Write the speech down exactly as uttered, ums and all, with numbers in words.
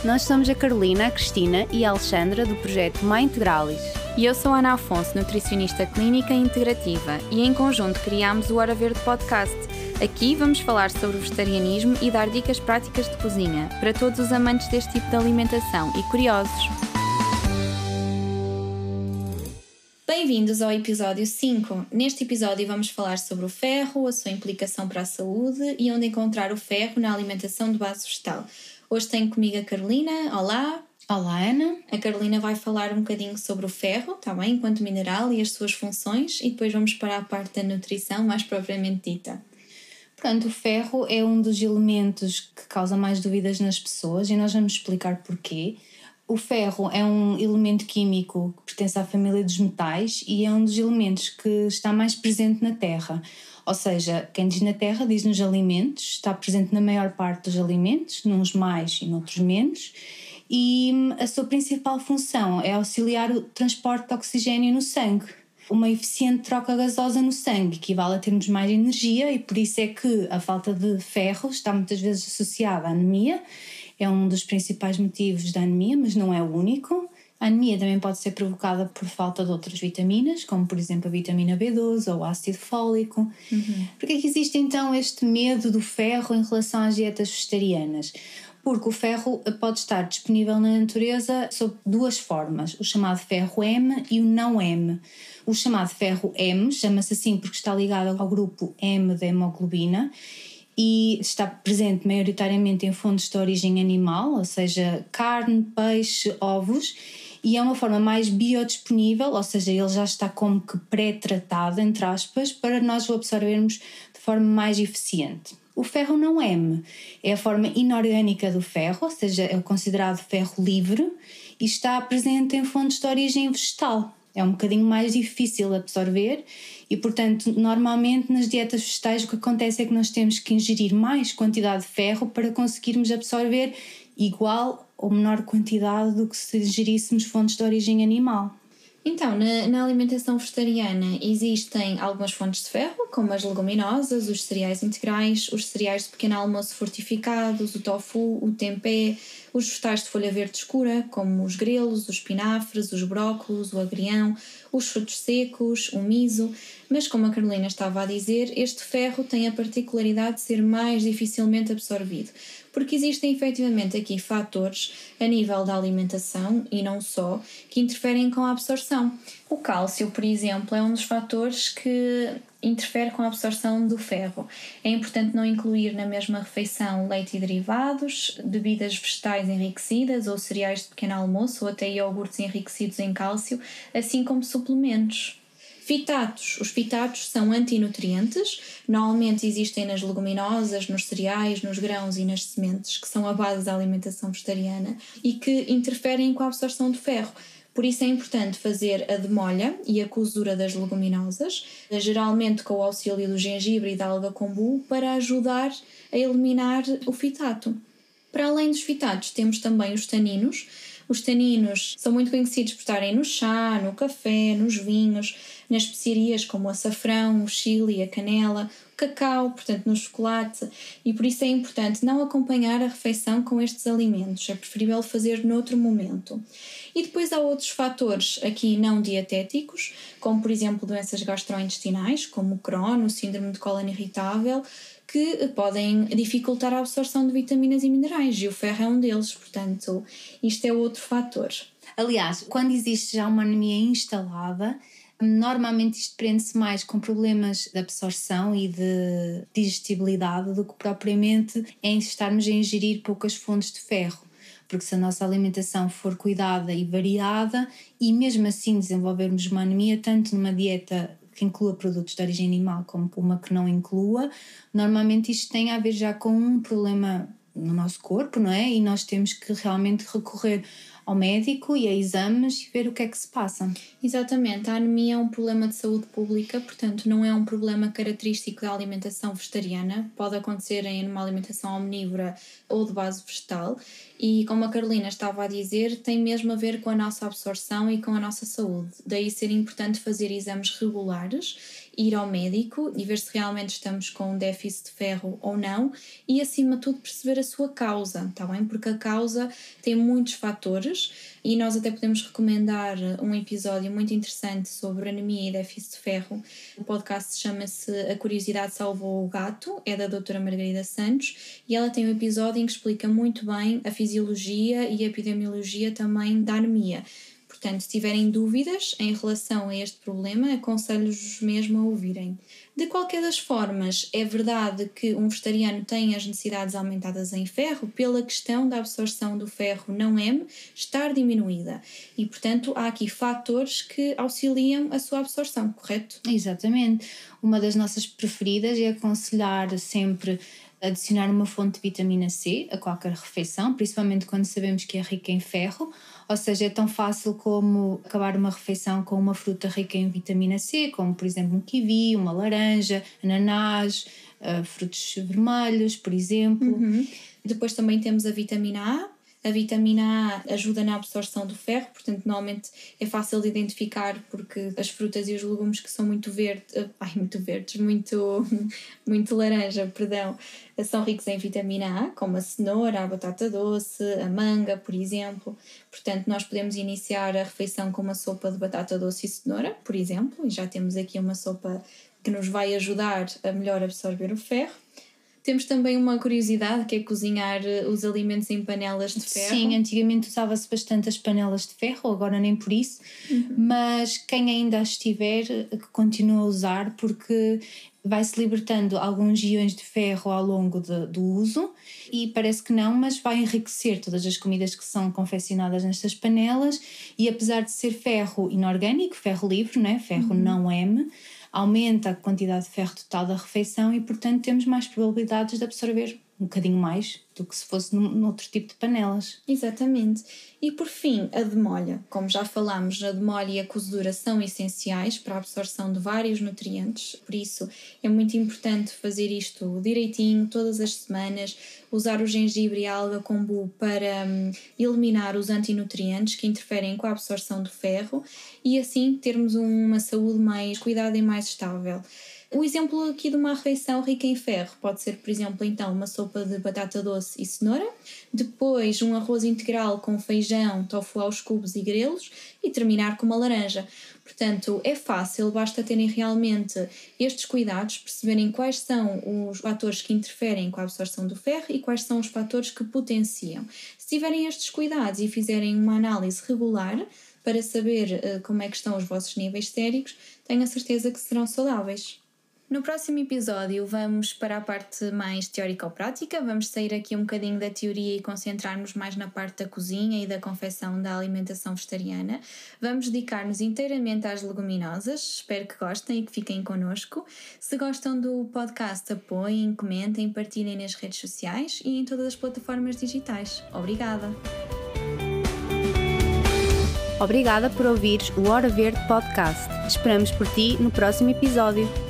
Nós somos a Carolina, a Cristina e a Alexandra do projeto Mãe Integralis. E eu sou a Ana Afonso, nutricionista clínica e integrativa, e em conjunto criámos o Hora Verde Podcast. Aqui vamos falar sobre o vegetarianismo e dar dicas práticas de cozinha para todos os amantes deste tipo de alimentação e curiosos. Bem-vindos ao episódio cinco. Neste episódio vamos falar sobre o ferro, a sua implicação para a saúde e onde encontrar o ferro na alimentação de base vegetal. Hoje tenho comigo a Carolina. Olá! Olá, Ana! A Carolina vai falar um bocadinho sobre o ferro, tá bem? Enquanto mineral e as suas funções, e depois vamos para a parte da nutrição mais propriamente dita. Portanto, o ferro é um dos elementos que causa mais dúvidas nas pessoas e nós vamos explicar porquê. O ferro é um elemento químico que pertence à família dos metais e é um dos elementos que está mais presente na Terra. Ou seja, quem diz na Terra diz nos alimentos, está presente na maior parte dos alimentos, nos mais e noutros menos, e a sua principal função é auxiliar o transporte de oxigênio no sangue. Uma eficiente troca gasosa no sangue equivale a termos mais energia e por isso é que a falta de ferro está muitas vezes associada à anemia. É um dos principais motivos da anemia, mas não é o único. A anemia também pode ser provocada por falta de outras vitaminas, como por exemplo a vitamina B doze ou o ácido fólico. Uhum. Por que é que existe então este medo do ferro em relação às dietas vegetarianas? Porque o ferro pode estar disponível na natureza sob duas formas, o chamado ferro M e o não M. O chamado ferro M chama-se assim porque está ligado ao grupo M da hemoglobina e está presente maioritariamente em fontes de origem animal, ou seja, carne, peixe, ovos, e é uma forma mais biodisponível, ou seja, ele já está como que pré-tratado, entre aspas, para nós o absorvermos de forma mais eficiente. O ferro não M é a forma inorgânica do ferro, ou seja, é considerado ferro livre e está presente em fontes de origem vegetal. É um bocadinho mais difícil de absorver e, portanto, normalmente nas dietas vegetais o que acontece é que nós temos que ingerir mais quantidade de ferro para conseguirmos absorver igual ou menor quantidade do que se ingeríssemos fontes de origem animal. Então, na, na alimentação vegetariana existem algumas fontes de ferro, como as leguminosas, os cereais integrais, os cereais de pequeno almoço fortificados, o tofu, o tempê, os vegetais de folha verde escura, como os grelos, os espinafres, os brócolos, o agrião, os frutos secos, o miso, mas como a Carolina estava a dizer, este ferro tem a particularidade de ser mais dificilmente absorvido, porque existem efetivamente aqui fatores a nível da alimentação e não só, que interferem com a absorção. O cálcio, por exemplo, é um dos fatores que interfere com a absorção do ferro. É importante não incluir na mesma refeição leite e derivados, bebidas vegetais enriquecidas ou cereais de pequeno almoço ou até iogurtes enriquecidos em cálcio, assim como suplementos. Fitatos. Os fitatos são antinutrientes, normalmente existem nas leguminosas, nos cereais, nos grãos e nas sementes, que são a base da alimentação vegetariana e que interferem com a absorção do ferro. Por isso é importante fazer a demolha e a cozedura das leguminosas, geralmente com o auxílio do gengibre e da alga kombu, para ajudar a eliminar o fitato. Para além dos fitatos, temos também os taninos. Os taninos são muito conhecidos por estarem no chá, no café, nos vinhos, nas especiarias como o açafrão, o chili, a canela, o cacau, portanto no chocolate, e por isso é importante não acompanhar a refeição com estes alimentos, é preferível fazer noutro momento. E depois há outros fatores aqui não dietéticos, como por exemplo doenças gastrointestinais, como o Crohn, o síndrome de cólon irritável, que podem dificultar a absorção de vitaminas e minerais, e o ferro é um deles, portanto isto é outro fator. Aliás, quando existe já uma anemia instalada, normalmente isto prende-se mais com problemas de absorção e de digestibilidade do que propriamente em estarmos a ingerir poucas fontes de ferro, porque se a nossa alimentação for cuidada e variada e mesmo assim desenvolvermos uma anemia tanto numa dieta que inclua produtos de origem animal como uma que não inclua, normalmente isto tem a ver já com um problema no nosso corpo, não é? E nós temos que realmente recorrer ao médico e a exames e ver o que é que se passa. Exatamente, a anemia é um problema de saúde pública, portanto não é um problema característico da alimentação vegetariana, pode acontecer em uma alimentação omnívora ou de base vegetal e, como a Carolina estava a dizer, tem mesmo a ver com a nossa absorção e com a nossa saúde, daí ser importante fazer exames regulares ir ao médico e ver se realmente estamos com um déficit de ferro ou não e, acima de tudo, perceber a sua causa, tá bem? Porque a causa tem muitos fatores e nós até podemos recomendar um episódio muito interessante sobre anemia e déficit de ferro. O podcast chama-se A Curiosidade Salvou o Gato, é da doutora Margarida Santos, e ela tem um episódio em que explica muito bem a fisiologia e a epidemiologia também da anemia. Portanto, se tiverem dúvidas em relação a este problema, aconselho-vos mesmo a ouvirem. De qualquer das formas, é verdade que um vegetariano tem as necessidades aumentadas em ferro pela questão da absorção do ferro não M estar diminuída. E, portanto, há aqui fatores que auxiliam a sua absorção, correto? Exatamente. Uma das nossas preferidas é aconselhar sempre adicionar uma fonte de vitamina C a qualquer refeição, principalmente quando sabemos que é rica em ferro, ou seja, é tão fácil como acabar uma refeição com uma fruta rica em vitamina C, como por exemplo um kiwi, uma laranja, ananás, uh, frutos vermelhos, por exemplo. Uhum. Depois também temos a vitamina A. A vitamina A ajuda na absorção do ferro, portanto, normalmente é fácil de identificar porque as frutas e os legumes que são muito verdes, ai, muito verdes, muito, muito laranja, perdão, são ricos em vitamina A, como a cenoura, a batata doce, a manga, por exemplo. Portanto, nós podemos iniciar a refeição com uma sopa de batata doce e cenoura, por exemplo, e já temos aqui uma sopa que nos vai ajudar a melhor absorver o ferro. Temos também uma curiosidade que é cozinhar os alimentos em panelas de ferro. Sim, antigamente usava-se bastante as panelas de ferro, agora nem por isso, uhum. Mas quem ainda as tiver, que continua a usar, porque vai-se libertando alguns íons de ferro ao longo de, do uso e parece que não, mas vai enriquecer todas as comidas que são confeccionadas nestas panelas e apesar de ser ferro inorgânico, ferro livre, né? Ferro uhum. não M, aumenta a quantidade de ferro total da refeição e, portanto, temos mais probabilidades de absorver um bocadinho mais do que se fosse num, num outro tipo de panelas. Exatamente. E, por fim, a demolha. Como já falámos, a demolha e a cozedura são essenciais para a absorção de vários nutrientes, por isso é muito importante fazer isto direitinho, todas as semanas, usar o gengibre e a alga kombu para hum, eliminar os antinutrientes que interferem com a absorção do ferro e assim termos uma saúde mais cuidada e mais estável. O exemplo aqui de uma refeição rica em ferro pode ser, por exemplo, então uma sopa de batata doce e cenoura, depois um arroz integral com feijão, tofu aos cubos e grelos e terminar com uma laranja. Portanto, é fácil, basta terem realmente estes cuidados, perceberem quais são os fatores que interferem com a absorção do ferro e quais são os fatores que potenciam. Se tiverem estes cuidados e fizerem uma análise regular para saber uh, como é que estão os vossos níveis séricos, tenho a certeza que serão saudáveis. No próximo episódio vamos para a parte mais teórico-prática, vamos sair aqui um bocadinho da teoria e concentrar-nos mais na parte da cozinha e da confecção da alimentação vegetariana. Vamos dedicar-nos inteiramente às leguminosas, espero que gostem e que fiquem connosco. Se gostam do podcast, apoiem, comentem, partilhem nas redes sociais e em todas as plataformas digitais. Obrigada! Obrigada por ouvires o Hora Verde Podcast. Esperamos por ti no próximo episódio.